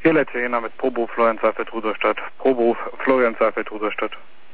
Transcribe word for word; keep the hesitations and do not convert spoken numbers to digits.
Hier letzte Jena mit Proberuf Florian Seifert Ruderstadt. Proberuf Florian Seifert Ruderstadt.